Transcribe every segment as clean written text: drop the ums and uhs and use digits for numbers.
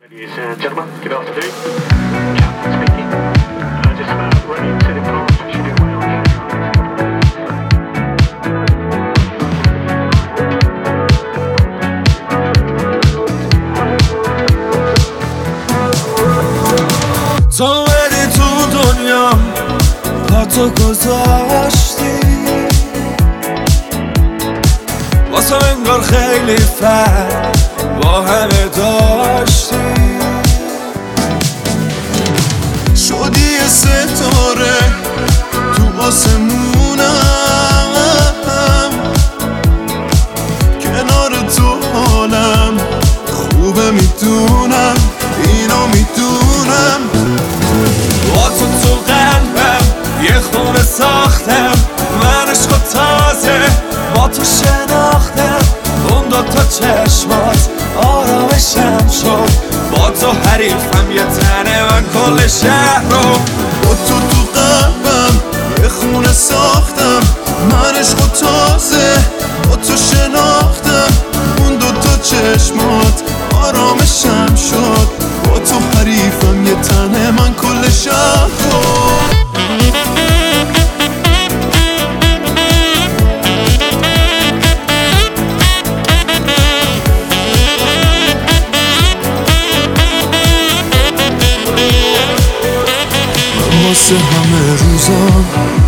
Ladies and gentlemen, good afternoon. Captain speaking. Just about ready to depart. Should be well. تو اومدی تو دنیا پا تو گذاشتی واسه انگار خیلی فرق با همه داشتی شدی ستاره تو آسمونم کنار تو حالم خوبه میدونم اینو میدونم با تو قلبم یه خونه ساختم من عشق و تازه با تو شناختم اون دوتا چشمات آرامشم شد با تو حریفم یه تنه من کل شهر رو با تو قلبم یه خونه ساختم من عشق و تازه با تو شناختم اون دوتا چشمات آرامشم شد با تو حریفم یه تنه من کل شهر رو واسه همه روزم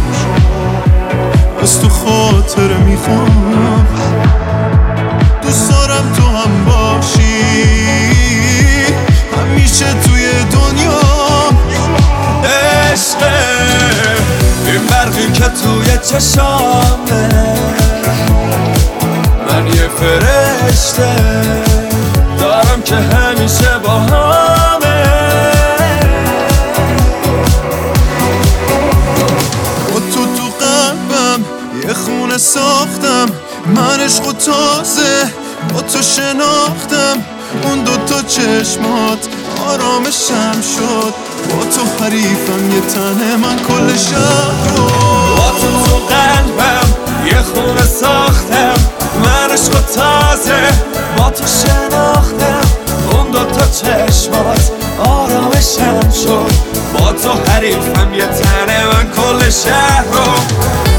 از تو خاطره میخوام دوست دارم تو هم باشی همیشه توی دنیا عشقه این برقی که توی چشامه من یه فرشته دارم که همیشه با همه یه خونه ساختم من عشق و تازه با تو شناختم اون دوتا چشمات آرامشم شد با تو حریفم یه تنه من کل شهر رو با تو قلبم یه خونه ساختم من عشق و تازه با تو شناختم اون دوتا چشمات آرامشم شد با تو حریفم یه تنه من کل شهر رو